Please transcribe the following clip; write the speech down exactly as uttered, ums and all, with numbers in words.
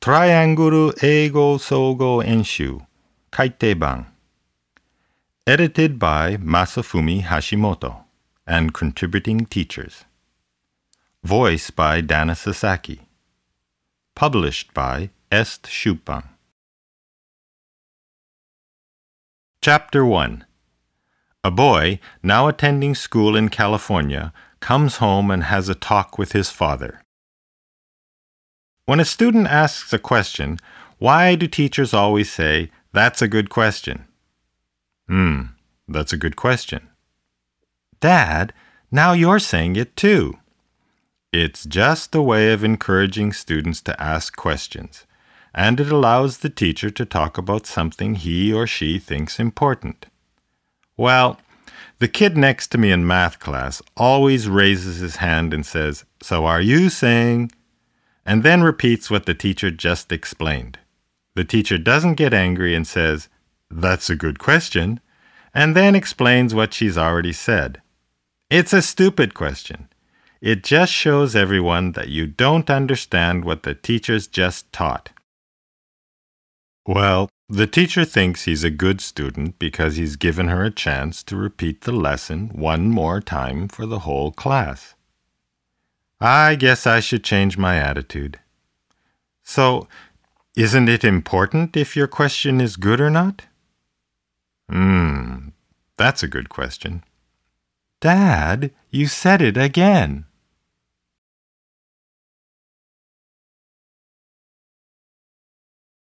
トライアングル英語総合演習改訂版 Edited by Masafumi Hashimoto and contributing teachers. Voice by Dana Sasaki. Published by Est Shupan. Chapter one. A boy, now attending school in California, comes home and has a talk with his father. When a student asks a question, why do teachers always say, "That's a good question"? Hmm, that's a good question. Dad, now you're saying it too. It's just a way of encouraging students to ask questions, and it allows the teacher to talk about something he or she thinks important. Well, the kid next to me in math class always raises his hand and says, "So are you saying?" and then repeats what the teacher just explained. The teacher doesn't get angry and says, "That's a good question," and then explains what she's already said. It's a stupid question. It just shows everyone that you don't understand what the teacher's just taught. Well, the teacher thinks he's a good student because he's given her a chance to repeat the lesson one more time for the whole class. I guess I should change my attitude. So, isn't it important if your question is good or not? Hmm, that's a good question. Dad, you said it again.